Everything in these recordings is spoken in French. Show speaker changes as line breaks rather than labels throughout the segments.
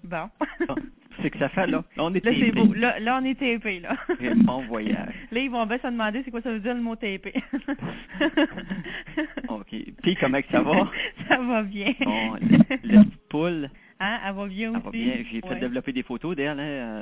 Bon.
C'est que ça fait, là. Là, on est
Là,
tapé.
c'est beau. Là, on est tapé, là.
Et bon voyage.
Là, ils vont bien se demander c'est quoi ça veut dire le mot tapé.
OK. Puis, comment que ça va?
Ça va bien.
Bon, la petite poule.
Hein, elle va bien
Elle
aussi.
va bien. J'ai fait développer des photos d'elle,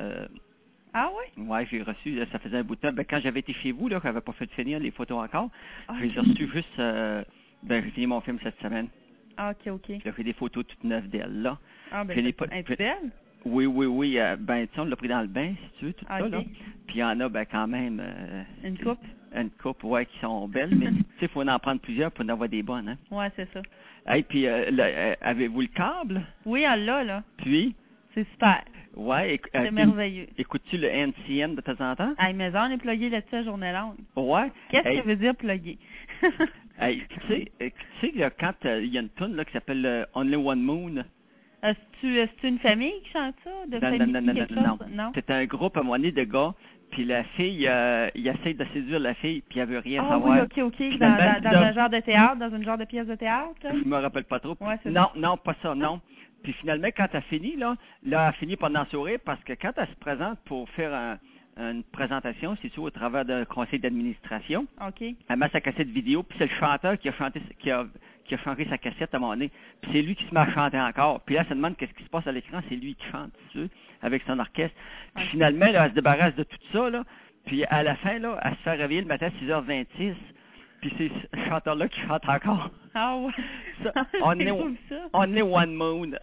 Ah oui?
Ouais, j'ai reçu, là, ça faisait un bout de temps. Ben, quand j'avais été chez vous, là, j'avais pas fait finir les photos encore,
Okay.
j'ai reçu juste, j'ai fini mon film cette semaine.
OK.
J'ai fait des photos toutes neuves d'elle, là.
Ah, ben, c'est belle?
Oui. Ben, tu sais, on l'a pris dans le bain, si tu veux, tout ça, là. Puis il y en a, ben, quand même...
une coupe?
Une coupe, ouais, qui sont belles, mais, tu sais, il faut en prendre plusieurs pour en avoir des bonnes, hein.
Ouais, c'est ça.
Hey, puis, avez-vous le câble?
Oui, elle l'a, là.
Puis?
C'est super.
Ouais,
c'est merveilleux.
Écoutes-tu le NCN de temps en temps?
Hey, mais on est plugué là-dessus la journée longue.
Ouais.
Qu'est-ce que veut dire plugué?
Hey, tu sais, là, quand il y a une tune là, qui s'appelle Only One Moon.
C'est une famille qui chante ça?
Non. C'est un groupe à un moment donné de gars, puis la fille, il essaie de séduire la fille, puis elle veut rien savoir.
Ah oui, OK. Dans un genre de théâtre, dans une genre de pièce de théâtre? Là?
Je me rappelle pas trop.
Ouais,
non, pas ça, non. Puis finalement, quand elle finit, là, elle finit par en sourire, parce que quand elle se présente pour faire une présentation, c'est sûr, au travers d'un conseil d'administration.
OK.
Elle met sa cassette vidéo, puis c'est le chanteur qui a chanté sa cassette à un moment donné, puis c'est lui qui se met à chanter encore. Puis là, elle se demande qu'est-ce qui se passe à l'écran, c'est lui qui chante, tu sais, avec son orchestre. Puis finalement, là, elle se débarrasse de tout ça, là, puis à la fin, là, elle se fait réveiller le matin à 6h26, puis c'est ce chanteur-là qui chante encore.
Ah ouais.
Only One Moon.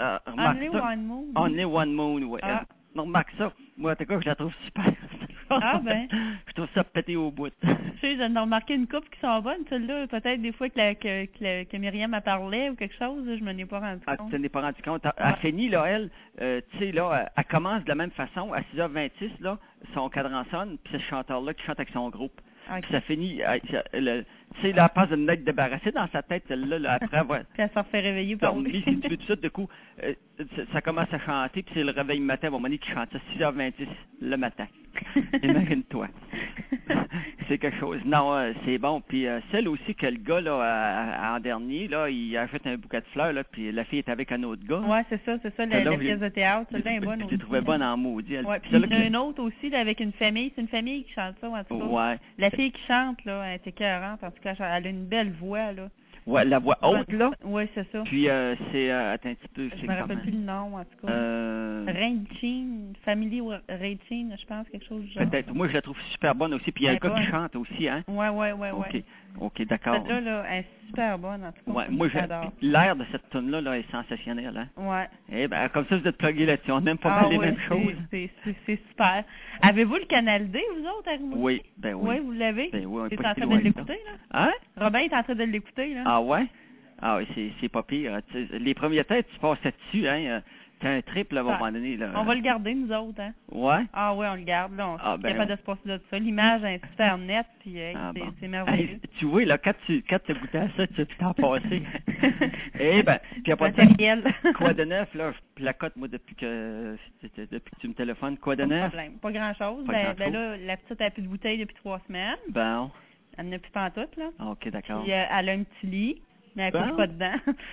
Only One Moon, ouais. Remarque ça. Moi, en tout cas, je la trouve super.
Ah ben.
Je trouve ça pété au bout.
Tu sais, j'en ai remarqué une couple qui sont bonnes, celle-là. Peut-être des fois que Myriam a parlé ou quelque chose, je m'en ai pas rendu compte.
Tu t'en es pas rendu compte. Elle finit, là, elle, tu sais, là, elle commence de la même façon. À 6h26, là, son cadran sonne, puis c'est ce chanteur-là qui chante avec son groupe. Okay. Puis ça finit, tu sais, là, elle passe de me être débarrassée dans sa tête, celle-là, après avoir...
Puis elle s'en fait réveiller par lui.
Si tu veux tout ça, de coup, ça commence à chanter, puis c'est le réveil matin, à un moment donné, qui chante ça, 6h26 le matin. Imagine-toi. C'est quelque chose. Non, c'est bon. Puis celle aussi que le gars, là, en dernier, là, il a fait un bouquet de fleurs, là, puis la fille est avec un autre gars.
Ouais, c'est ça, la pièce de théâtre. Celle-là est bonne aussi.
Je l'ai trouvée bonne en maudit.
Ouais, puis il y en a une autre aussi, là, avec une famille. C'est une famille qui chante ça, en tout cas.
Ouais.
La fille qui chante, là, elle est écœurante. En tout cas, elle a une belle voix, là.
Ouais, la voix haute, là.
Oui, c'est ça.
Puis, c'est... attends un petit peu.
Je me rappelle plus le nom, en tout cas. Rainchin, Family Rainchin, je pense, quelque chose du genre.
Peut-être. Moi, je la trouve super bonne aussi. Puis, il y a un gars qui chante aussi, hein?
Ouais.
OK, d'accord.
Celle-là, là, elle est super bonne, en tout cas.
Ouais, moi, j'adore. L'air de cette tune-là, là, est sensationnel, hein?
Ouais.
Eh ben, comme ça, vous êtes plugués là-dessus. On n'aime pas mal les mêmes choses.
C'est super. Avez-vous le Canal D, vous autres, à Rimouski?
Oui, ben oui.
Oui, vous l'avez?
Ben oui, on est
pas
pas
si loin. En train de l'écouter, là?
Hein?
Robin est en train de l'écouter, là.
Ah ouais? Ah oui, c'est pas pire. Les premières têtes, tu passes là-dessus, hein? C'est un triple à un moment donné, là.
On va le garder, nous autres, hein?
Ouais?
Ah oui, on le garde, là. On est capable de se passer de ça. L'image est super nette, puis c'est merveilleux.
Hey, tu vois, là, quand tu goûté à ça, tu peux t'en passer. Eh ben, puis après ça, quoi de neuf, là? Je placote, moi, depuis que tu me téléphones. Quoi de neuf?
Pas grand-chose. Ben là, la petite a plus de bouteille depuis 3 semaines.
Bon.
Elle n'a plus pantoute, là.
OK, d'accord.
Puis elle a un petit lit. Mais elle couche pas dedans.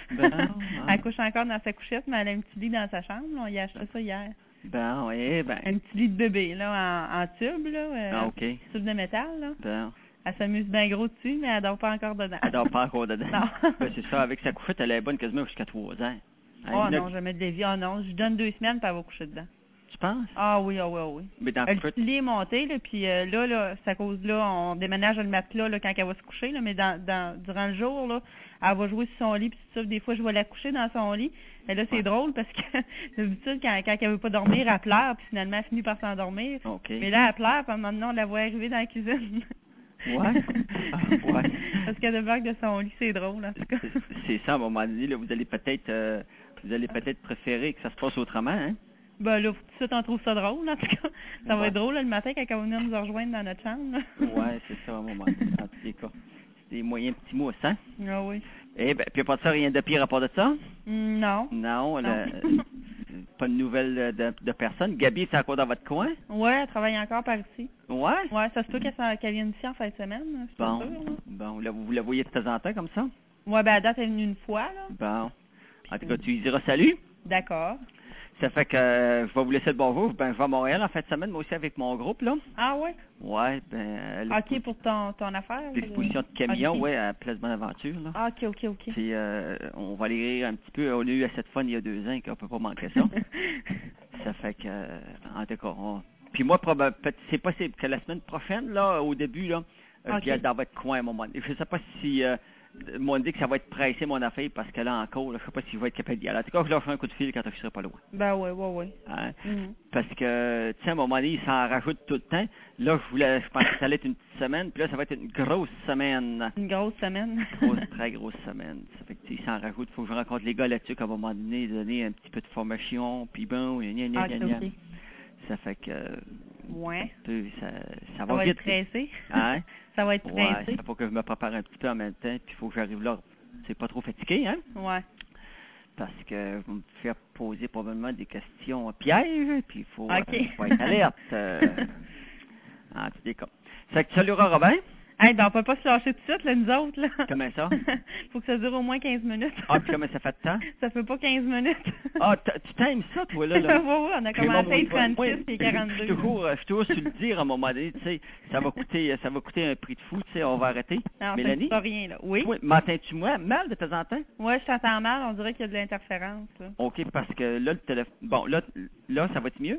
Elle couche encore dans sa couchette, mais elle a un petit lit dans sa chambre. On y a acheté ça hier.
Bon, eh ben.
Un petit lit de bébé, là, en tube, là.
OK.
Tube de métal, là.
Bon.
Elle s'amuse bien gros dessus, mais elle dort pas encore dedans.
Elle dort pas encore dedans.
Non.
Ben, c'est ça, avec sa couchette, elle est bonne quasiment jusqu'à 3 ans.
Oh non, jamais de dévie. Oh non, je donne 2 semaines, puis elle va coucher dedans.
Tu penses?
Ah oui.
Mais dans
le petit lit est monté, là, puis là, c'est à cause là, on déménage le matelas là, quand elle va se coucher, là, mais durant le jour, là, elle va jouer sur son lit, puis tout ça. Des fois, je vais la coucher dans son lit. Mais là, c'est drôle parce que d'habitude, quand elle veut pas dormir, elle pleure, puis finalement, elle finit par s'endormir.
Okay.
Mais là, elle pleure, puis maintenant, on la voit arriver dans la cuisine.
Ouais. Ouais.
Parce qu'elle débarque de son lit, c'est drôle, en tout cas.
C'est ça, à un moment donné, là, vous allez peut-être préférer que ça se passe autrement, hein?
Ben là, tout de suite, on trouve ça drôle, en tout cas. Ça va être drôle, là, le matin, quand elle va venir nous rejoindre dans notre chambre.
Ouais, c'est ça, à un moment donné, en tous les cas. C'est des moyens petits mousses, hein?
Ah oui.
Eh ben, puis pas de ça, rien de pire à part de ça?
Non.
Non, pas de nouvelles de personne. Gabi, est encore dans votre coin?
Oui, elle travaille encore par ici.
Ouais?
Ouais, ça se peut qu'elle vienne ici en fin de semaine.
Bon,
sûr,
bon, vous la voyez de temps en temps comme ça?
Ouais, ben à date, elle est venue une fois, là.
Bon. En tout cas, tu lui diras salut?
D'accord.
Ça fait que je vais vous laisser le bonjour. Ben, je vais à Montréal en fin de semaine, moi aussi, avec mon groupe, là.
Ah ouais?
Ouais, ben...
OK, pour ton affaire?
L'exposition de camions,
OK.
ouais, à Place Bonaventure, là.
Ah, OK.
Puis, on va aller rire un petit peu. On a eu assez de fun il y a 2 ans qu'on peut pas manquer ça. Ça fait que, en tout cas, puis moi, c'est possible que la semaine prochaine, là, au début, là, je vais dans votre coin à un moment donné. Je sais pas si... m'ont dit que ça va être pressé, mon affaire, parce que là, encore, là, je sais pas si je vais être capable d'y aller. En tout cas, je leur ferai un coup de fil quand je serai pas loin.
Ben ouais.
Hein? Parce que, tu sais, à un moment donné, ils s'en rajoutent tout le temps. Là, je pensais que ça allait être une petite semaine, puis là, ça va être une grosse semaine.
Une grosse semaine?
Très grosse semaine. Ça fait que, ils s'en rajoutent. Il faut que je rencontre les gars là-dessus, qu'à un moment donné, donner un petit peu de formation, puis bon, gna. Ça fait que...
Ouais.
Ça va vite.
Être pressé.
Hein?
Ça va être pressé.
Ouais, il faut que je me prépare un petit peu en même temps, puis il faut que j'arrive là. C'est pas trop fatigué, hein?
Ouais.
Parce que je vais me faire poser probablement des questions pièges, puis il faut être alerte. En tous les cas. Ça fait que tu salueras Robin?
Hey, ben on peut pas se lâcher tout de suite, là, nous autres, là.
Comment ça?
Faut que ça dure au moins 15 minutes.
Ah, puis comment ça fait de temps?
Ça fait pas 15 minutes.
Ah, tu t'aimes ça, toi, là?
Oui, on a commencé à 36 et 42.
Je suis toujours sur le dire à un moment donné, tu sais, ça va coûter un prix de fou, tu sais, on va arrêter.
Non,
Mélanie?
pas rien, là. Oui?
M'entends-tu moi mal de temps en temps?
Ouais, je t'entends mal, on dirait qu'il y a de l'interférence, là.
OK, parce que là, le téléphone... Bon, là, ça va être mieux?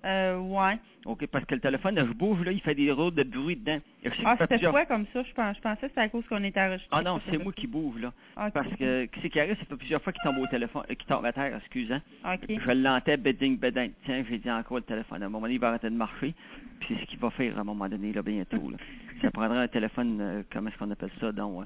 Ouais.
OK, parce que le téléphone, là, je bouge, là, il fait des roues de bruit dedans.
C'était quoi comme ça? Je pensais que c'était à cause qu'on était enregistré.
Ah non, c'est moi qui bouge, là.
Okay.
Parce que, qu'est-ce qui arrive? Ça fait plusieurs fois qu'il tombe au téléphone, qu'il tombe à terre, excusez.
OK.
Je l'entends, beding. Tiens, j'ai dit encore le téléphone. À un moment donné, il va arrêter de marcher. Puis c'est ce qu'il va faire à un moment donné, là, bientôt, là. Ça prendra un téléphone, comment est-ce qu'on appelle ça, donc,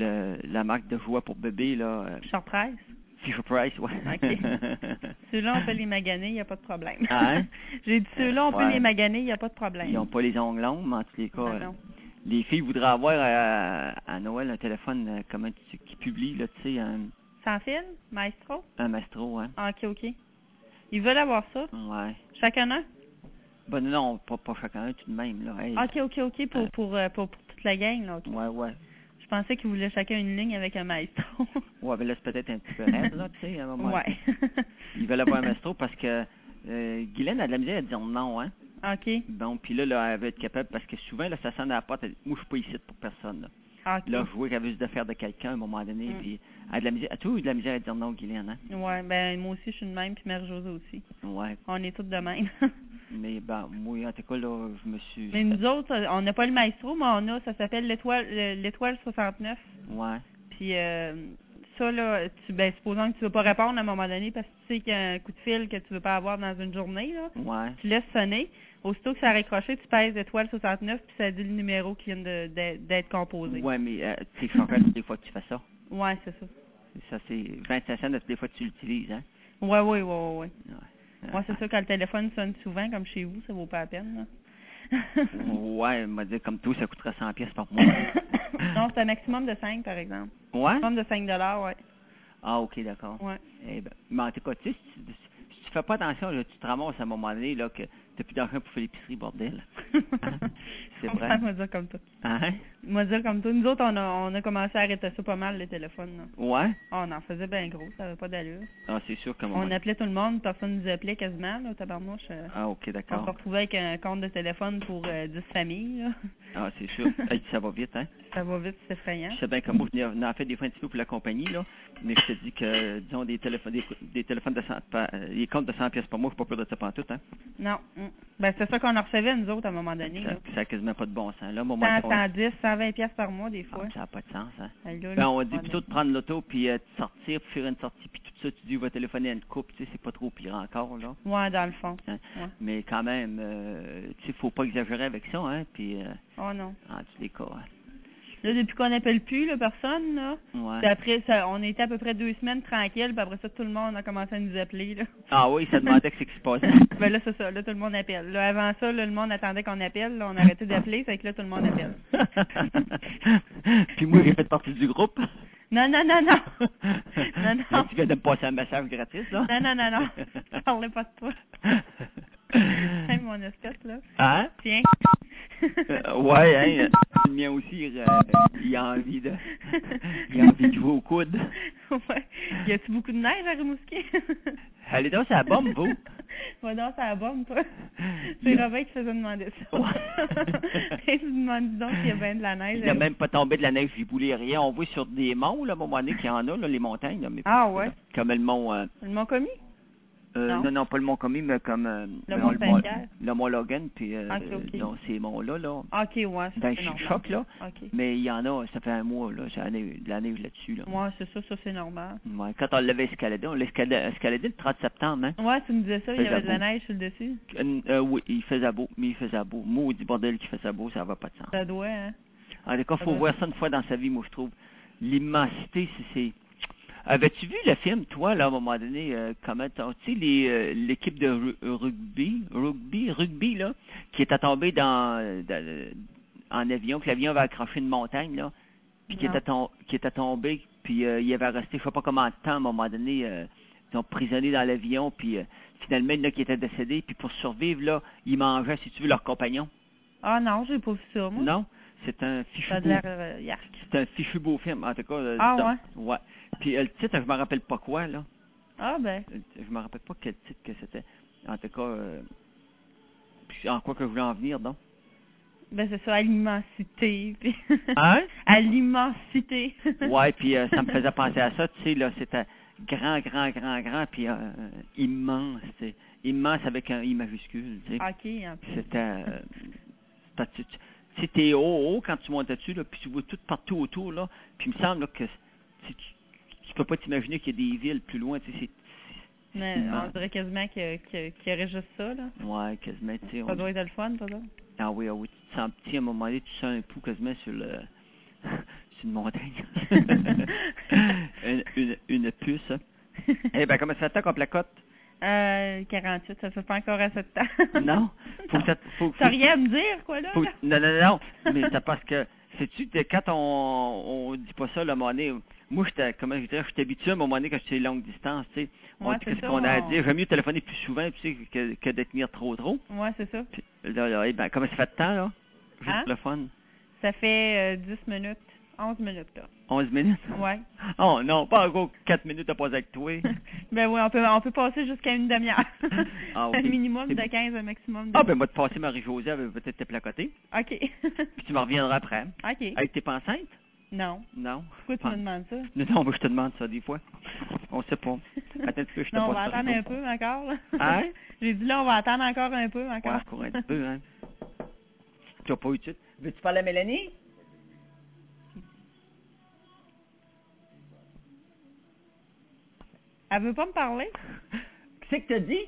la marque de jouets pour bébé, là.
Surprise?
Fisher Price, ouais.
OK. Ceux-là, on peut les maganer, il n'y a pas de problème.
Hein?
J'ai dit, ceux-là, on peut les maganer, il n'y a pas de problème.
Ils n'ont pas les ongles longs, mais en tous les cas,
non.
les filles voudraient avoir à Noël un téléphone, qui publie, là, tu sais,
sans fil? Maestro?
Un Maestro, hein.
OK. Ils veulent avoir ça?
Ouais.
Chacun un?
Ben non, pas chacun tout de même, là. Hey.
OK, pour toute la gang, là. Okay.
Ouais.
Je pensais qu'ils voulaient chacun une ligne avec un maestro.
Ouais, mais là, c'est peut-être un petit peu raide, là, tu sais, à un moment.
Ouais.
Ils veulent avoir un maestro parce que Guylaine a de la misère à dire non, hein.
OK.
Bon, puis là, elle veut être capable, parce que souvent, là, ça sonne à la porte, elle dit, moi, je suis pas ici pour personne, là.
OK.
Là, je vois qu'elle veut se faire de quelqu'un à un moment donné, puis elle a de la misère, toujours eu de la misère à dire non, Guylaine, hein.
Ouais, ben, moi aussi, je suis de même, puis Mère-Josée aussi.
Ouais.
On est toutes de même.
Mais, ben, moi, en tout cas, là, je me suis...
Mais nous autres, on n'a pas le maestro, mais ça s'appelle l'étoile 69.
Ouais.
Puis, ça, là, supposons que tu veux pas répondre à un moment donné parce que tu sais qu'il y a un coup de fil que tu veux pas avoir dans une journée, là.
Ouais.
Tu laisses sonner. Aussitôt que ça a raccroché, tu pèses étoile 69 puis ça dit le numéro qui vient d'être composé.
Ouais, mais tu sais, je comprends toutes les fois que tu fais ça.
Ouais, c'est ça.
Ça, c'est 25 cents toutes les fois que tu l'utilises, hein.
Ouais. Moi, c'est ça, quand le téléphone sonne souvent, comme chez vous, ça vaut pas la peine, là.
Ouais, m'a dit comme tout, ça coûterait 100 pièces par mois.
Non, c'est un maximum de 5, par exemple.
Ouais?
Maximum de 5 $, ouais.
Ah, OK, d'accord.
Ouais.
Eh ben, mais en tout cas, tu sais, si tu fais pas attention, là, tu te ramasses à un moment donné, là, que t'as plus d'argent pour faire l'épicerie, bordel. C'est vrai.
On va dire comme toi.
Hein?
On va dire comme toi. Nous autres, on a commencé à arrêter ça pas mal, les téléphones, là.
Ouais?
On en faisait bien gros, ça avait pas d'allure.
Ah, c'est sûr comment.
On appelait tout le monde, personne nous appelait quasiment, là, au tabarnouche.
Ah, OK, d'accord.
On se retrouvait avec un compte de téléphone pour 10 familles, là.
Ah, c'est sûr. Hey, ça va vite, hein?
Ça va vite, c'est effrayant.
Je sais bien que moi, je n'en fais des fois un petit peu pour la compagnie, là, mais je te dis que, disons, des téléphones de 100, les comptes de 100 pièces par mois, je suis pas peur de ça pantoute, hein?
Non. Ben, c'est ça qu'on en recevait, nous autres, à un moment donné.
Ça n'a quasiment pas de bon sens. Là,
110, 120 pièces par mois, des fois.
Ah, ça n'a pas de sens, hein?
Là,
on dit plutôt de prendre l'auto, puis de sortir, puis faire une sortie, puis tout ça, tu dis, va téléphoner à une couple, tu sais, c'est pas trop pire encore, là.
Ouais, dans le fond.
Hein?
Ouais.
Mais quand même, tu sais, faut pas exagérer avec ça, hein, puis...
oh non.
En tous les cas, hein.
Là, depuis qu'on n'appelle plus, là, personne, là.
Ouais.
Puis après, on était à peu près 2 semaines tranquilles, puis après ça, tout le monde a commencé à nous appeler, là.
Ah oui, ça demandait ce qui se passait.
Ben là, c'est ça, là, tout le monde appelle. Là, avant ça, là, le monde attendait qu'on appelle, là, on a arrêté d'appeler, c'est que là, tout le monde appelle.
Puis moi, j'ai fait partie du groupe.
Non. Non.
Là, tu viens de me passer un message gratuit, là.
Non. Je parlais pas de toi. C'est mon espèce, là.
Hein?
Tiens.
Ouais, hein. Le mien aussi, il a envie de jouer au coude.
Ouais. Y a-tu beaucoup de neige à Rimouski?
Allez donc, c'est la bombe, vous.
Va donc, c'est la bombe, toi. C'est Robin qui faisait demander ça.
Ouais.
Et tu me demandes donc s'il y a bien de la neige.
Il n'a même pas tombé de la neige giboulée, rien. On voit sur des monts, là, à un moment donné, qu'il y en a, là, les montagnes. Là, mais
Ouais?
là, comme le mont...
Le Mont-Commis?
non, pas le mont Commis, mais comme...
le mont Saint-Pierre?
Le mont Logan, puis
OK.
non, ces monts-là, là.
OK, ouais,
Dans
c'est
le
normal.
choc, là.
OK.
Mais il y en a, ça fait un mois, là, j'ai de la neige là-dessus, là.
Ouais, c'est ça c'est normal.
Ouais, quand on l'avait escaladé, on l'a escaladé le 30 septembre, hein.
Ouais, tu me disais ça, il y avait de la
beau.
neige sur le dessus.
Oui, il faisait beau, mais il faisait beau. Maudit bordel qui faisait beau, ça va pas de sens.
Ça doit, hein.
En tout cas, il faut voir ça une fois dans sa vie, moi, je trouve. L'immensité, c'est... Avais-tu vu le film, toi, là, à un moment donné, comment, tu sais, l'équipe de rugby, là, qui était tombée en avion, que l'avion avait accroché une montagne, là, puis qui était tombé, puis il avait resté, je sais pas comment de temps, à un moment donné, ils ont prisonné dans l'avion, puis finalement, il y en a qui étaient décédés, puis pour survivre, là, ils mangeaient, si tu veux, leurs compagnons.
Ah non, j'ai pas vu ça, moi.
Non? C'est un fichu beau. C'est un fichu beau film, en tout cas.
Ouais?
Ouais. Puis le titre, je me rappelle pas quoi, là.
Ah ben.
Je me rappelle pas quel titre que c'était. En tout cas, en quoi que je voulais en venir, donc?
Ben c'est ça, à l'immensité. Puis
Hein?
À l'immensité.
Ouais, puis ça me faisait penser à ça, tu sais, là, c'était grand, puis immense, tu sais. Immense avec un I majuscule, tu sais.
OK, en plus.
C'était... Tu sais, t'es haut quand tu montes dessus, là, puis tu vois tout partout autour, là. Puis il me semble là, que tu peux pas t'imaginer qu'il y a des villes plus loin, tu sais,
Mais on dirait quasiment qu'il y aurait juste ça, là.
Ouais, quasiment, tu sais.
Ça doit être le fun, pas ça?
Ah oui, tu te sens petit, à un moment donné, tu sens un pouls quasiment sur sur une montagne. une puce, hein. Eh ben, comment ça fait qu'on placote?
48, ça fait pas encore assez de temps.
Non?
T'as rien à me dire, quoi, là?
Non. Mais c'est parce que, sais-tu, quand on dit pas ça, là, à un moment donné, moi, je suis habitué à un moment donné quand je suis longue distance, tu sais. On dit ce qu'on a à dire. J'aime mieux téléphoner plus souvent, tu sais, que de tenir trop.
Ouais, c'est ça.
Puis, là, eh ben, comment ça fait de temps, là? Juste pour le fun.
Ça fait 10 minutes. 11 minutes, là.
11 minutes?
Ouais.
Oh non, pas encore 4 minutes à passer avec toi.
Ben oui, on peut passer jusqu'à une demi-heure.
Ah, okay.
Un minimum de 15, un maximum de...
Ah, ben moi, de passer Marie-Josée, elle va peut-être te placoter.
OK.
Puis tu me reviendras après.
OK.
Avec t'es pas enceinte?
Non.
Non.
Pourquoi tu me demandes ça?
Non, moi, je te demande ça des fois. On sait pas. Attends que je te
non, on va attendre un peu encore, là.
Hein?
J'ai dit là, on va attendre encore un peu, encore.
Ouais, encore un peu, hein. Tu n'as pas eu de suite. Veux-tu parler à Mélanie?
Elle veut pas me parler?
Qu'est-ce que t'as dit?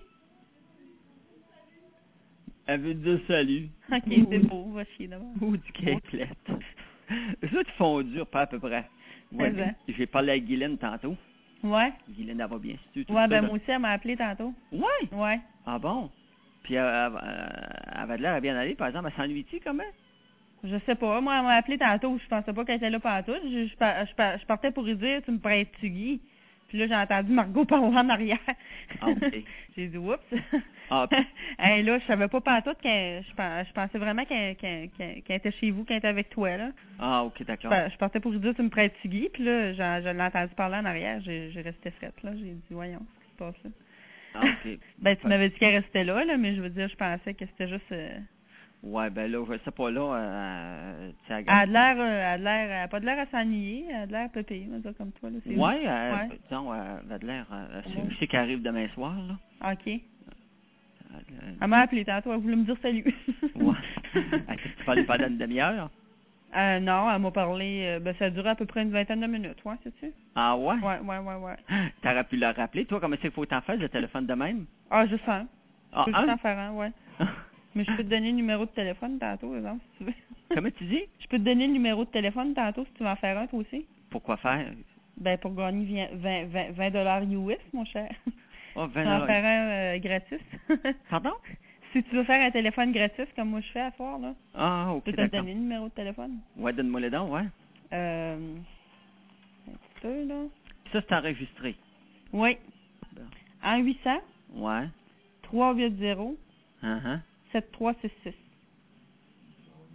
Elle veut dire salut.
OK, c'est beau, va chier d'abord.
Ou du quéplette. Les autres font dur, pas à peu près. Ouais, j'ai parlé à Guylaine tantôt.
Ouais.
Guylaine, elle va bien.
Ouais, ben moi aussi, elle m'a appelé tantôt.
Ouais?
Ouais.
Ah bon? Puis elle avait l'air à bien aller, par exemple, elle s'ennuie-tu comment?
Je sais pas. Moi, elle m'a appelé tantôt. Je pensais pas qu'elle était là partout. Je partais pour lui dire, tu me prêtes-tu Guy? Puis là, j'ai entendu Margot parler en arrière.
Ah, OK.
J'ai dit, oups.
Ah,
hey, là, je savais pas partout qu'elle... Je pensais vraiment qu'elle était chez vous, qu'elle était avec toi, là.
Ah, OK, d'accord.
Je partais pour lui dire, tu me prêtes-tu Guy? Puis là, je l'ai entendu parler en arrière. J'ai resté frette, là. J'ai dit, voyons, ce qui se passe là.
Ah, OK.
Ben, tu m'avais dit qu'elle restait là, mais je veux dire, je pensais que c'était juste...
Ouais, ben là, je sais pas, là,
elle a pas de l'air à s'ennuyer, elle a de l'air pépée, on va dire comme toi, là.
Ouais, disons, elle a de l'air, je sais qu'elle arrive demain soir, là.
OK. Elle m'a appelé tantôt, elle voulait me dire salut.
Ouais. Tu parlais pendant une demi-heure?
Non, elle m'a parlé, ça a duré à peu près une vingtaine de minutes, ouais, sais-tu?
Ah ouais?
Ouais.
T'aurais pu le rappeler, toi, comment c'est qu'il faut t'en faire, le téléphone de même?
Ah, juste un.
Ah,
je peux juste en faire un, ouais. Mais je peux te donner le numéro de téléphone tantôt, exemple, si tu veux.
Comment tu dis? Je
peux te donner le numéro de téléphone tantôt si tu veux en faire un, toi aussi.
Pourquoi faire?
Ben, pour gagner 20 US, mon cher.
Oh, 20
Tu vas en faire un gratis.
Pardon?
Si tu veux faire un téléphone gratis, comme moi je fais à soir, là.
Ah, OK,
je peux te donner le numéro de téléphone.
Ouais, donne-moi les dents, ouais.
Un petit peu, là.
Ça, c'est enregistré.
Oui. Bon. En 800.
Ouais.
380. 7366.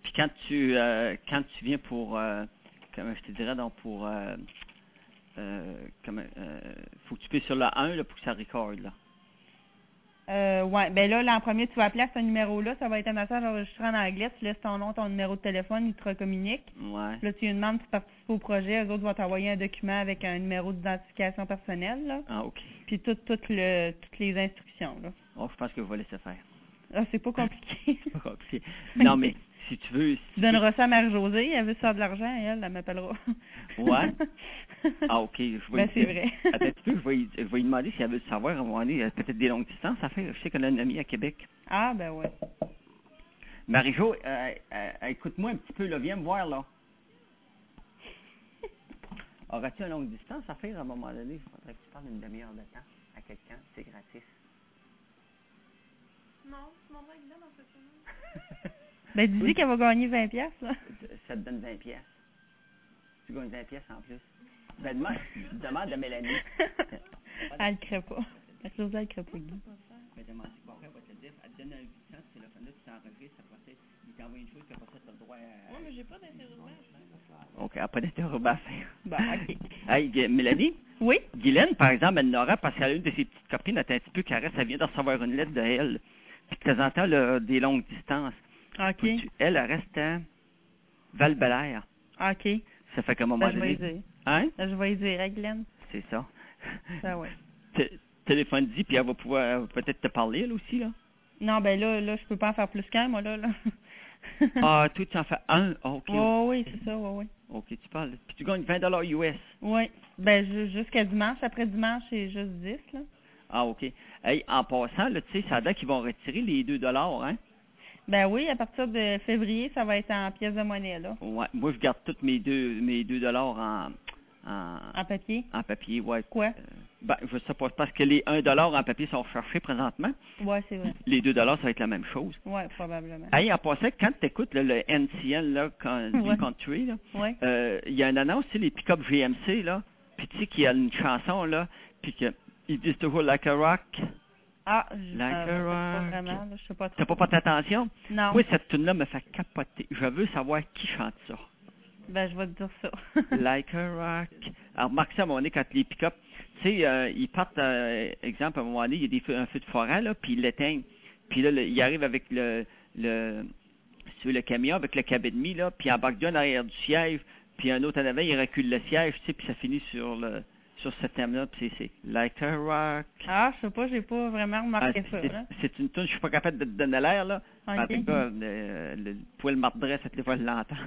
Puis quand tu viens pour, comment je te dirais, donc pour, faut que tu payes sur le 1 là, pour que ça recorde, là.
Ouais, ben là, en premier, tu vas appeler à ce numéro-là, ça va être un message enregistré en anglais, tu laisses ton nom, ton numéro de téléphone, ils te recommuniquent.
Ouais.
Là, tu lui demandes si tu participes au projet, eux autres vont t'envoyer un document avec un numéro d'identification personnelle, là.
Ah, OK.
Puis toutes les instructions, là.
Oh, je pense que je vais laisser faire.
Ah, c'est pas compliqué.
C'est pas compliqué. Non, mais si tu veux...
Tu donneras ça à Marie-Josée, elle veut se faire de l'argent, elle m'appellera.
Ouais? Ah, OK.
Ben, c'est vrai.
Attends un petit peu, je vais lui demander si elle veut savoir à un moment donné, peut-être des longues distances à faire. Je sais qu'on a une amie à Québec.
Ah, ben ouais.
Marie-Jo, écoute-moi un petit peu, là. Viens me voir, là. Auras-tu une longue distance à faire à un moment donné? Il faudrait que tu parles une demi-heure de temps à quelqu'un. C'est gratis.
Non, tu m'en vas dans ce film. Ben, dis-lui qu'elle va gagner 20 pièces là.
Ça te donne 20 pièces. Tu gagnes 20 pièces en plus. Ben, demande à Mélanie.
Elle ne crée pas. La chose, elle ne crée pas, Guy.
Mais demande quoi après, elle va te le dire. Elle te donne un 800, ce téléphone-là, tu t'enregistres, après ça, il t'envoie une chose, puis après ça, tu as le droit à...
Oui, mais j'ai pas d'interrobant.
OK, pas d'interrobant à faire.
Ben, OK.
Hey, Mélanie?
Oui?
Guylaine, par exemple, elle n'aura parce qu'elle a une de ses petites copines, elle est un petit peu caresse, elle vient de recevoir une lettre de elle. Puis de temps en temps, là, des longues distances.
OK.
Elle reste à Val-Bélair.
OK.
Ça fait qu'à un moment
Ben, je
donné...
vais y dire.
Hein?
Ben, je vais y dire, hein, Glenn?
C'est ça.
Ben, ouais.
Téléphone-y, puis elle va pouvoir peut-être te parler, elle aussi, là.
Non, ben là, je peux pas en faire plus qu'un, moi, là.
Ah, toi, tu en fais un? Ah, OK.
Oh, oui, c'est ça, oui.
OK, tu parles. Puis tu gagnes 20 $ US.
Oui. Ben, jusqu'à dimanche. Après dimanche, c'est juste 10, là.
Ah, OK. Hey, en passant, là, tu sais, ça a l'air qu'ils vont retirer les 2 $, hein?
Ben oui, à partir de février, ça va être en pièces de monnaie, là.
Ouais. Moi, je garde tous mes 2 $
En papier?
en papier, ouais.
Quoi?
Ben, je sais pas, parce que les 1 $ en papier sont recherchés présentement.
Ouais, c'est vrai.
Les 2 $, ça va être la même chose.
Ouais, probablement.
Hey, en passant, quand tu écoutes le NCN, là, du country, là,
Ouais.
il y a une annonce, tu sais, les pick-up GMC, là, puis tu sais qu'il y a une chanson, là, puis qu'ils disent toujours « like a rock ».
Ah,
Like a
pas
rock.
vraiment, là, je sais pas trop.
T'as pas porté attention?
Non.
Moi, cette tune-là me fait capoter. Je veux savoir qui chante ça.
Ben, je vais te dire ça.
Like a rock. Alors, remarque ça à un moment donné, quand les pick-up, tu sais, ils partent, exemple, à un moment donné, il y a un feu de forêt, là, puis ils l'éteignent. Puis là, il arrive avec le camion, avec le cabine, là, puis il embarque d'un arrière du siège, puis un autre en avant, il recule le siège, tu sais, puis ça finit sur ce thème-là, puis c'est Like a rock.
Ah, je sais pas, j'ai pas vraiment remarqué ça, là.
C'est une tune, je suis pas capable de te donner l'air, là.
Ok.
En tout cas, le poil martedresse, cette fois, je l'entends.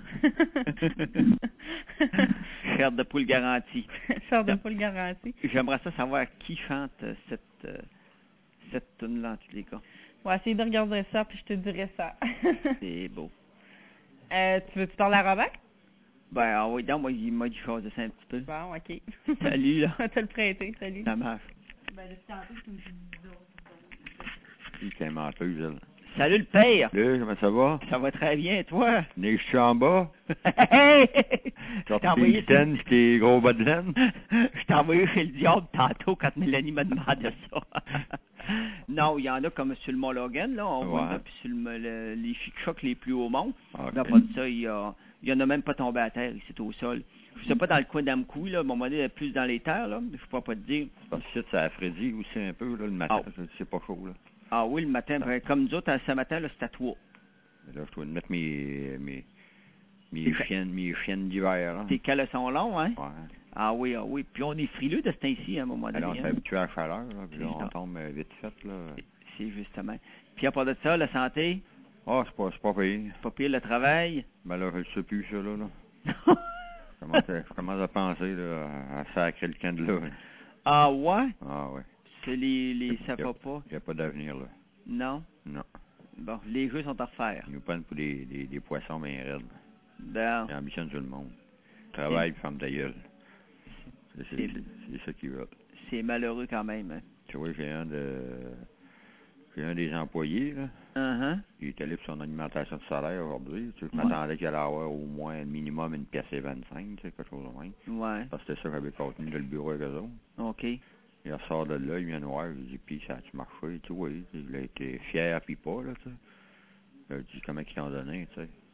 Chair de poule garantie.
Chair de poule garantie.
J'aimerais ça savoir qui chante cette tune-là, en tous les cas.
Ouais, essayer de regarder ça, puis je te dirai ça.
C'est beau.
Tu veux-tu parler à Robert?
Ben, ah oui, donc, moi, il m'a dit chose de ça un petit peu.
Bon, OK.
Salut, là.
On va te le prêter, salut.
Ça marche.
Ben, depuis tantôt, tu me dis
C'est menteuse, elle.
Salut, le père.
Salut, comment ça va?
Ça va très bien, toi?
Né, je suis en bas.
Je t'ai envoyé
tes mitaines, tes gros bas de laine.
Je t'ai envoyé chez le diable tantôt quand Mélanie m'a demandé ça. Non, il y en a comme sur le Mont Logan, là. On voit là, puis sur les chic-chocs les plus hauts monts.
Okay.
On n'a pas de ça, il y en a même pas tombé à terre, c'est au sol. Je sais pas dans le coin d'Amkou, là, à un moment donné, plus dans les terres, là. Je peux pas te dire.
Parce que ça a frédi aussi un peu, là, le matin.
Oh.
C'est pas chaud, là.
Ah oui, le matin, ben, comme nous autres, ce matin, là, c'était à 3.
Là, je dois mettre mes chiennes d'hiver, là.
Tes caleçons longs, hein?
Ouais.
Ah oui, ah oui. Puis on est frileux de ce temps-ci, à un moment donné.
Alors, on s'est habitué à la chaleur, là, puis là,
C'est
on
ça.
tombe vite fait, là.
C'est justement. Puis à part de ça, la santé,
Ah, c'est pas pire.
c'est pas pire le travail.
Ben là, je le sais plus, ça, là. Je commence à penser, là, à sacrer le camp de là.
Ah ouais?
Ah, ouais.
C'est ça va pas.
Il n'y a pas d'avenir, là.
Non?
Non.
Bon, les jeux sont à refaire.
Ils nous prennent pour des poissons bien raides.
Bon.
Ils ambitionnent tout le monde. Travail, ferme ta gueule. C'est ça qu'ils veulent.
C'est malheureux quand même. Hein?
Tu vois, j'ai un des employés, là. Il est allé pour son alimentation de salaire aujourd'hui. Tu sais, je m'attendais qu'il allait avoir au moins un minimum une pièce et 25, tu sais, quelque chose de même.
Ouais.
Parce que c'était ça que j'avais contenu dans le bureau avec eux autres.
OK.
Il ressort de là, il vient nous voir, il dit, puis ça a-tu marché? Tu sais, oui. Il a été fier, puis pas, là, tu sais. Il a dit, comment ils t'ont donné, tu sais.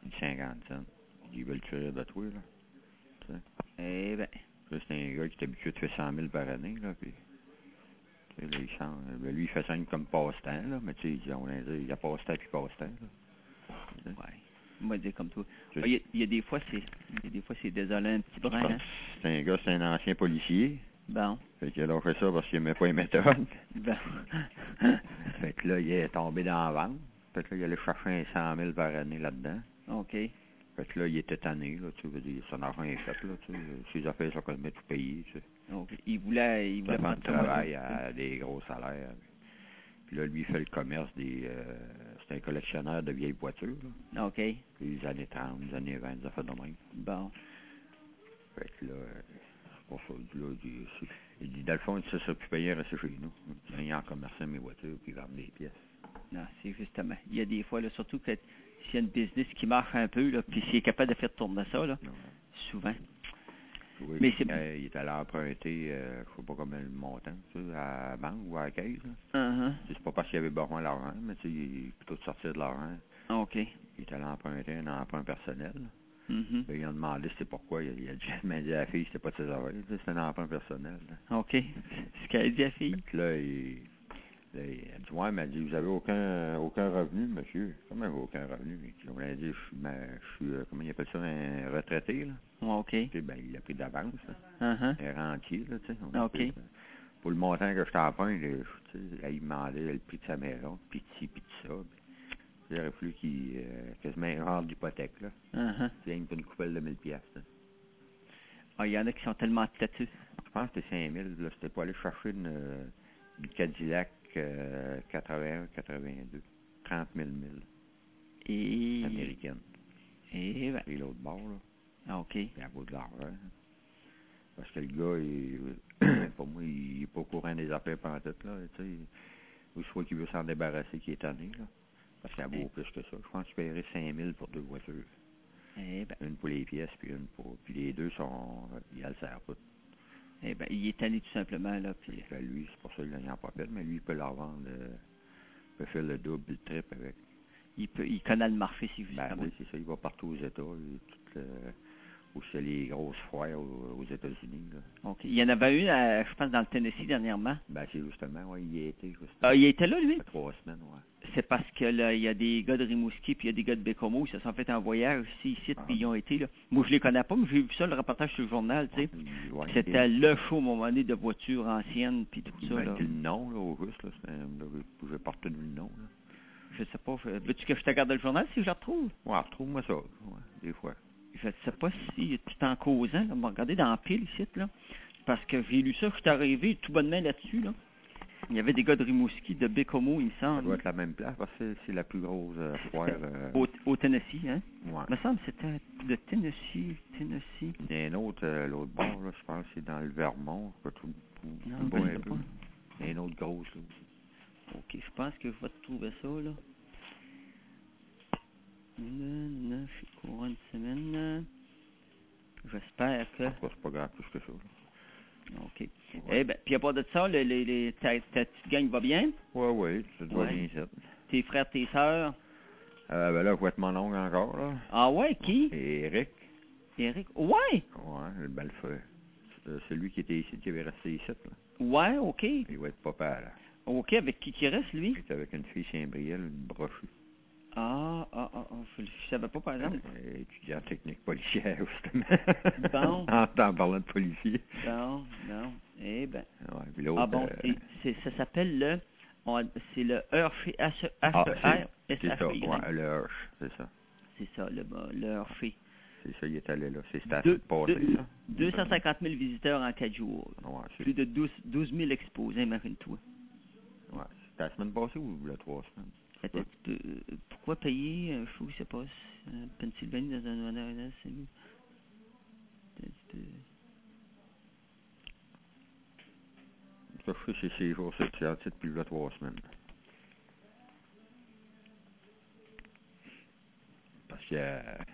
Il dit 50 cents. Il veut le tuer de toi, là. T'sais.
Eh ben.
Là, c'est un gars qui est habitué de faire 100 000 par année, là, puis... Là, il change. Ben, lui, il fait ça comme passe-temps, là, mais tu sais, on va dire, il y a passe-temps puis passe-temps, là.
Ouais. On va dire comme toi. Il y a des fois, c'est désolant, un petit brin, hein?
C'est un gars, c'est un ancien policier.
Bon.
Fait qu'il a fait ça parce qu'il aimait pas les méthodes.
Bon.
Fait que là, il est tombé dans la vente. Fait que là, il allait chercher un 100 000 par année là-dedans.
OK.
Fait que là, il était tanné, là, tu veux dire, son argent est fait, là, tu sais. Ses affaires sont quand même tout payées, tu sais.
OK. Il voulait
prendre du travail à des gros salaires. Puis là, lui, il fait le commerce des... c'est un collectionneur de vieilles voitures, là.
OK.
Puis les années 30, les années 20, des affaires de même.
Bon.
Fait que là, c'est pour ça, là, il dit, dans le fond, il ne s'est plus payé à rester chez nous. Il vient en commerçant mes voitures, puis il vend des pièces.
Non, c'est justement. Il y a des fois, là, surtout que s'il y a une business qui marche un peu, là, puis s'il est capable de faire tourner ça, là, souvent.
Oui,
mais c'est...
il est allé emprunter, je ne sais pas combien le montant, tu sais, à la banque ou à la caisse. Là. C'est pas parce qu'il avait besoin de l'argent, mais tu sais, il est plutôt de sortir de l'argent.
OK.
Il est allé emprunter un emprunt personnel. Là, ils ont demandé c'était pourquoi. Il a dit à la fille c'était pas de ses affaires. C'était un emprunt personnel. Là.
OK. C'est ce qu'elle a dit à la fille.
Là, elle dit, ouais, mais elle dit, vous avez aucun revenu, monsieur? Comment aucun revenu? On a dit, je suis comment il appelle ça, un retraité, là.
OK.
Puis, ben, il a pris d'avance, là. Un rentier, là, tu sais.
OK.
Pour le montant que je t'emprunte, il demandait le prix de sa maison, puis de ci, puis de ça. Il aurait fallu qu'il quasiment un genre d'hypothèque, là. C'est une coupelle de 1000 piastres, là.
Ah, il y en a qui sont tellement têtus.
Je pense que c'était 5000, là. C'était pour aller chercher une Cadillac 81, 82, 30 000 milles.
Et...
américaine.
Et ben...
Et l'autre bord, là.
Ah, OK.
Il a beau de l'argent. Parce que le gars, pour moi, il n'est pas au courant des affaires pantoute, là. Tu sais, ou soit qu'il veut s'en débarrasser, qu'il est tanné, là. Parce qu'il a beau plus que ça. Je pense qu'il paierait 5 000 pour 2 voitures.
Eh ben...
Une pour les pièces, puis une pour... Puis les deux sont... Il le sert pas.
Eh ben, il est tanné tout simplement, là. Puis...
lui, c'est pour ça qu'il n'en a pas fait, mais lui, il peut leur vendre... il peut faire le double, le triple avec.
Il connaît le marché, si vous
oui, c'est ça. Il va partout aux États. Où c'est les grosses foires aux États-Unis. Là.
OK. Il y en avait une, je pense, dans le Tennessee dernièrement.
Ben, c'est justement, oui, il y a été. Justement.
Ah, il était là, lui?
Ça fait 3 semaines, oui.
C'est parce que là, il y a des gars de Rimouski puis il y a des gars de Bécomo, ils se sont fait un voyage ici, puis ils ont été là. Moi, je les connais pas, mais j'ai vu ça, le reportage sur le journal, tu sais. Ouais, c'était le show, à un moment donné, de voitures anciennes, puis tout ça, là.
Le nom, là, au russe, là, je porte le nom, là.
Je sais pas, veux-tu que je te garde le journal si je le retrouve?
Ouais, retrouve-moi ça, des fois.
Je sais pas si, tout en causant, là, regardez dans la pile ici, là, parce que j'ai lu ça, je suis arrivé tout bonnement là-dessus, là. Il y avait des gars de Rimouski, de Bécomo, il me semble.
Ça doit être la même place, parce que c'est la plus grosse foire.
Au Tennessee, hein?
Ouais.
Il me semble que c'était de Tennessee.
Il y a un autre, l'autre bord, là, je pense que c'est dans le Vermont.
Non,
je sais pas. Il y a une autre grosse, là.
OK, je pense que je vais trouver ça, là. Je suis courant une semaine. J'espère que...
C'est pas grave plus que ça, là.
OK. Ouais. Eh ben, puis à part de ça, ta petite gang va bien?
Oui, ça doit bien ça.
Tes frères, tes sœurs?
Ben là, je vais être mon oncle encore, là.
Ah ouais, qui?
Et Eric.
Eric? Ouais!
Ouais, le bel frère. C'est lui qui était ici, qui avait resté ici, là.
Ouais, OK.
Il va être papa, là.
OK, avec qui reste, lui?
Il est avec une fille Saint-Briel, une brochue.
Je savais pas, par exemple.
Étudiant technique policière, justement.
Bon.
En parlant de policier.
Non. Eh ben.
Ouais,
ah bon, ça s'appelle c'est le Hershey, H-E-R-S-H-E.
C'est ça, ouais, le Hershey, c'est ça.
C'est ça, le Hershey.
C'est ça, il est allé là. C'est staffé passé, ça.
250 000 visiteurs en 4 jours.
Ouais,
plus de 12 000 exposés, imagine-toi.
Ouais, c'était la semaine passée ou la 3 semaines?
Attends, pourquoi payer un show, je sais pas, Pennsylvanie dans un arena, c'est mieux.
Ça fait c'est 6 jours, c'est depuis la 3 semaines. Parce que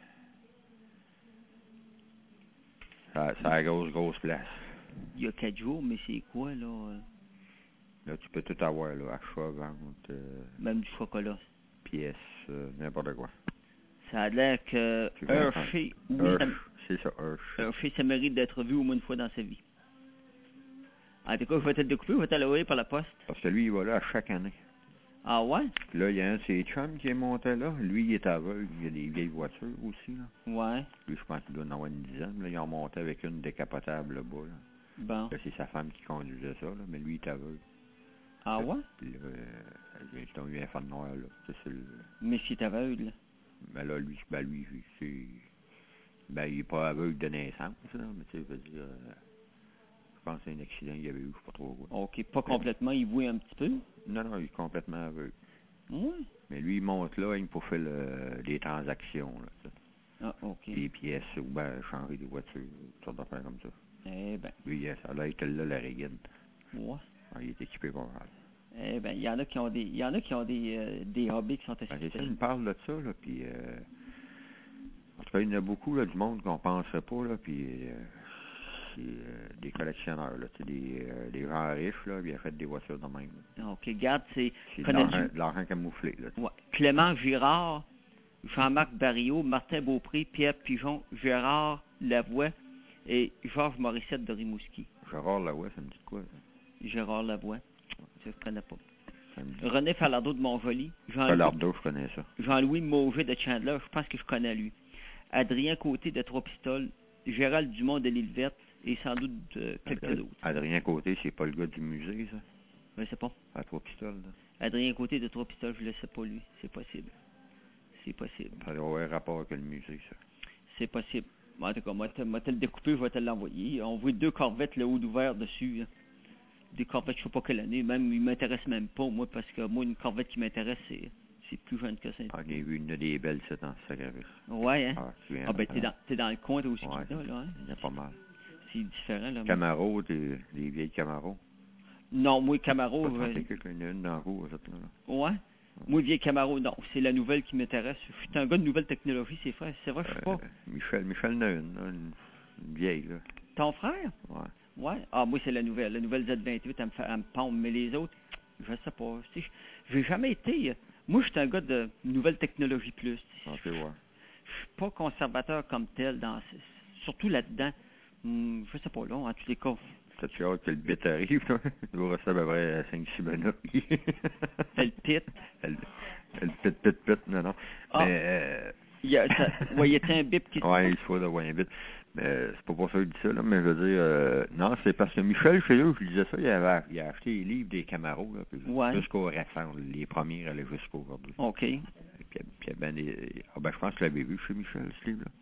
ça a grosse place.
Il y a 4 jours, mais c'est quoi, là?
Là, tu peux tout avoir, là, achat, vente...
même du chocolat.
Pièces, n'importe quoi.
Ça a l'air que
Tu vois,
Hershey,
c'est ça, Hershey.
Hershey, ça mérite d'être vu au moins une fois dans sa vie. En tout cas, je vais te le découper, je vais te l'envoyer par la poste.
Parce que lui, il va là à chaque année.
Ah ouais?
Puis là, il y a un de ses chums qui est monté là. Lui, il est aveugle. Il y a des vieilles voitures aussi, là.
Ouais.
Lui, je pense qu'il doit en avoir une dizaine. Là, ils ont monté avec une décapotable là-bas, là.
Bon.
Là, c'est sa femme qui conduisait ça, là, mais lui, il est aveugle.
Ah ouais?
Puis là, ils ont eu un fan noir, là. C'est le...
Mais si t'es aveugle.
Ben là, lui, c'est... Ben, il est pas aveugle de naissance, là, mais tu sais, je veux dire... je pense que c'est un accident qu'il y avait eu, je sais pas trop quoi.
OK, pas complètement, il voit un petit peu.
Non, il est complètement aveugle.
Ouais.
Mais lui, il monte là, il faut faire des transactions, là, ça.
Ah, OK.
Des pièces, ou ben, changer des voitures, toutes sortes d'affaires comme ça.
Eh ben.
Lui, ça a l'air que là, la Reagan.
Ouais.
Il est équipé pas mal.
Eh ben, il y en a qui ont des hobbies qui sont assez
Ben, c'est ça, il me parle de ça, là, puis... en tout cas, il y en a beaucoup, là, du monde qu'on penserait pas, là, puis... c'est des collectionneurs, là, tu sais, des gens riches, là, puis il a fait des voitures de même.
OK, garde, c'est
de l'argent camouflé, là.
Ouais. Clément Girard, Jean-Marc Barriot, Martin Beaupré, Pierre Pigeon, Gérard Lavoie et Georges Morissette de Rimouski.
Gérard Lavoie, ça me dit quoi, ça?
Gérard Lavoie, je ne connais pas.
Ça me dit...
René Falardeau de Montjoly.
Falardeau, je connais ça.
Jean-Louis Mauger de Chandler, je pense que je connais lui. Adrien Côté de Trois-Pistoles, Gérald Dumont de l'Île-Verte et sans doute quelques d'autres.
Adrien Côté, c'est pas le gars du musée, ça?
Je ne sais pas.
À Trois-Pistoles, là.
Adrien Côté de Trois-Pistoles, je ne le sais pas lui. C'est possible. C'est possible.
Ça doit avoir un rapport avec le musée, ça.
C'est possible. En tout cas, moi, te le découper, je vais te l'envoyer. On voit 2 corvettes, le haut ouvert dessus. Là. Des corvettes, je ne sais pas quelle année. Même, ils ne m'intéressent même pas, moi, parce que moi, une corvette qui m'intéresse, c'est plus jeune que ça.
Ah, il y a eu une des belles, ça, dans ce gravure.
Ouais, hein?
Ah,
ben, t'es dans le coin, toi aussi,
ouais,
là, hein?
il y en a pas mal.
C'est différent, là.
Camaro, des vieilles Camaro.
Non, moi, Camaro...
quelqu'un y a une dans la roue, là.
Ouais? Moi, vieille Camaro, non. C'est la nouvelle qui m'intéresse. Je suis un gars de nouvelle technologie, c'est vrai. C'est vrai, je suis pas...
Michel en a une, là, une vieille, là.
Ton frère?
Ouais.
Ouais? Ah, moi, c'est la nouvelle. La nouvelle Z28, elle me pompe. Mais les autres, je sais pas. Tu sais, j'ai jamais été... Moi, je suis un gars de nouvelle technologie plus.
Ah, c'est ouais.
Je suis pas conservateur comme tel, surtout là-dedans. Je sais pas, là, en tous les cas.
T'as-tu hâte que le bit arrive, là? Il doit rester à peu près 5-6 minutes.
Elle pite.
Elle pite, non.
Ah.
Mais...
il y a un bip qui...
Ouais, il faut d'avoir un bit. Mais c'est pas pour ça que je dis ça, là, mais je veux dire... non, c'est parce que Michel, chez eux, je disais ça, il a acheté les livres des Camaro, là, puis jusqu'au récent, les premiers allaient jusqu'au aujourd'hui.
OK.
Puis il y a bien des... Ah ben, je pense que je l'avais vu chez Michel, ce livre-là.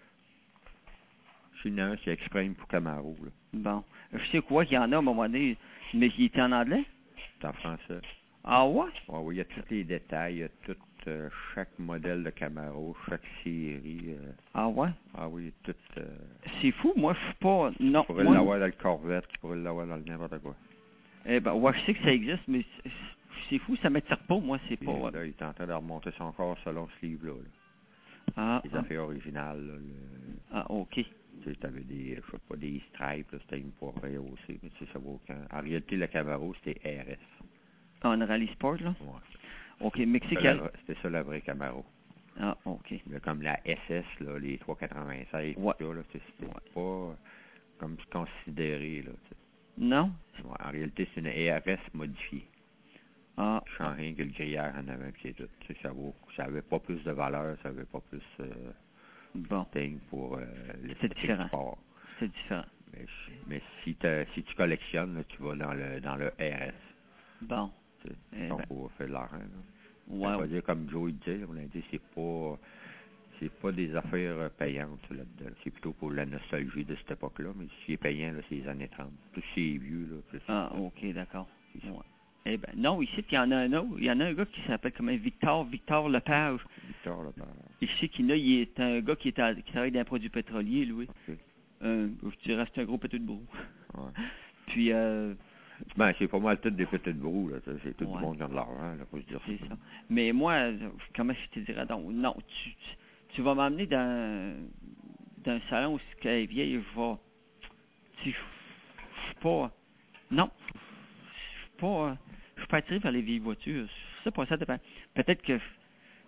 C'est une c'est Exprime pour Camaro, là.
Bon. Je sais quoi qu'il y en a à un moment donné, mais qui était en anglais?
C'est en français.
Ah ouais?
Ouais, oui, il y a tous les détails, il y a tout, chaque modèle de Camaro, chaque série.
Ah ouais?
Ah oui, tout...
C'est fou, moi je suis pas... Non.
Tu pourrais l'avoir dans le Corvette, tu pourrais l'avoir dans le n'importe quoi.
Eh ben, ouais, je sais que ça existe, mais c'est fou, ça m'attire pas, moi, c'est pas...
Là, il est en train de remonter son corps selon ce livre-là.
Ah.
Les affaires originales, là.
Ah, OK.
Tu sais, t'avais des, je sais pas, des stripes, là, c'était une poirée aussi, mais tu sais, ça vaut aucun... En réalité, le Camaro, c'était RS.
En Rallye Sport, là?
Ouais.
OK, mexicain.
C'était ça, la vraie Camaro.
Ah, OK.
Mais comme la SS, là, les 396,
ouais.
tout ça, là, c'était pas comme considéré, là, tu sais.
Non?
Ouais, en réalité, c'est une ERS modifiée.
Ah.
Je sens rien que le grillage en avant, puis c'est tout. Tu sais, ça avait pas plus de valeur, ça avait pas plus
bon.
Pour le
sport. C'est différent.
Mais si tu collectionnes, là, tu vas dans le RS.
Bon.
Donc, pour faire de l'argent.
Ouais.
Ça veut dire, comme Joe disait, on a dit, c'est pas des affaires payantes là-dedans. C'est plutôt pour la nostalgie de cette époque-là. Mais ce qui est payant, là, c'est les années 30. Plus c'est vieux, là, plus...
Ah, OK, d'accord. Ouais. Eh ben, non, ici, il y en a un autre. Il y en a un gars qui s'appelle comment? Victor Lepage.
Victor Lepage.
Ici, il est un gars qui travaille dans un produit pétrolier, lui.
Okay.
Je dirais c'est un gros péteux de brou.
Ouais.
Puis,
ben, c'est pas mal tout des péteux de brou, là. C'est tout le monde qui a de l'argent, là, faut se dire
ça. Mais moi, comment je te dirais donc? Non, tu vas m'emmener dans un salon où c'est vieille, je vais... Je suis pas... Non. Je suis pas attiré par les vieilles voitures. Je sais pas, ça dépend. Peut-être que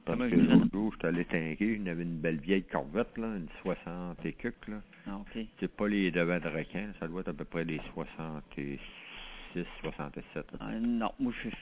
Parce
Comment
que
je dirais?
l'autre jour, j'étais allé tanker, il y avait une belle vieille Corvette, là, une 60 et quelques, là.
Ah, OK.
C'est pas les devants de requin, ça doit être à peu près des 66, 67.
Non, moi,